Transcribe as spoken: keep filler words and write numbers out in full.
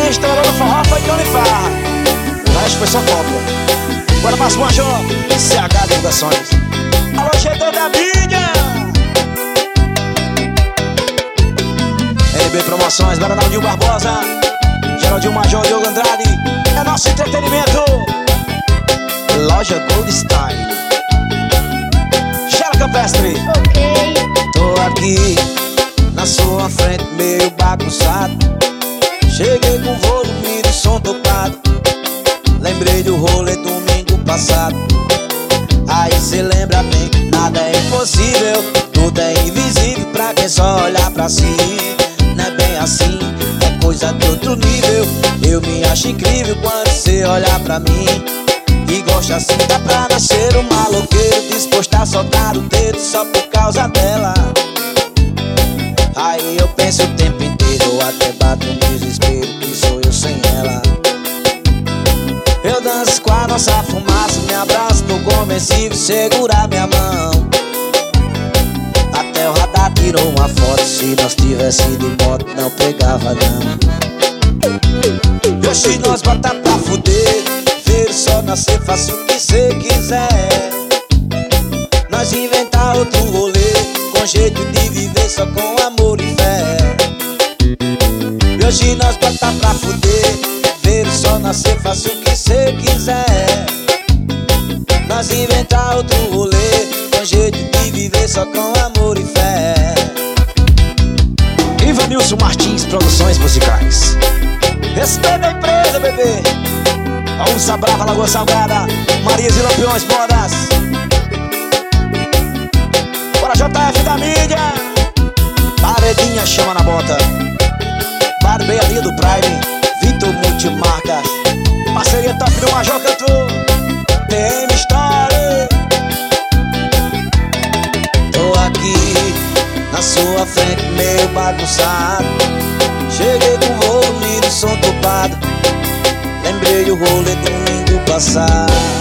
Quem estourou no forró foi Johnny Farra. O resto foi só cópia. Bora mais Major, C H Divulgações. Alô, G D da mídia. L B Promoções, Bernardinho Barbosa, Geraldinho Major, Diogo Andrade. É nosso entretenimento. Loja Gold Style. Gela Campestre. Ok. Tô aqui na sua frente meio bagunçado. Cheguei com o volume do som tocado. Lembrei do rolê domingo passado. Aí cê lembra bem, nada é impossível, tudo é invisível pra quem só olhar pra si. Não é bem assim, é coisa de outro nível. Eu me acho incrível quando cê olha pra mim e gosta assim, dá pra nascer um maloqueiro disposto a soltar o dedo só por causa dela. Aí eu penso o tempo inteiro, eu até bato um desespero, que sou eu sem ela. Eu danço com a nossa fumaça, me abraço no conversível, segurar minha mão. Até o radar tirou uma foto, se nós tivesse de moto não pegava não. E hoje nós bota pra fuder, ver só nascer, faça o que cê quiser. Nós inventar outro rolê, com jeito de viver só com amor e fé. E hoje nós bota pra fuder, ver só nascer, faça o que cê quiser. Nós inventar outro rolê, com jeito de viver só com amor e fé. Ivanilson Martins, Produções Musicais. Respeita a empresa, bebê. A Ursa Brava, Lagoa Salgada, Marias e Lampiões, Modas. Bora J F da mídia. Paredinha chama na bota. Barbearia do Prime, Vitor Multimarcas. Parceria top do Major Cantor, T M Story. Tô aqui na sua frente meio bagunçado. Cheguei com o volume do som topado. Lembrei do rolê domingo passado.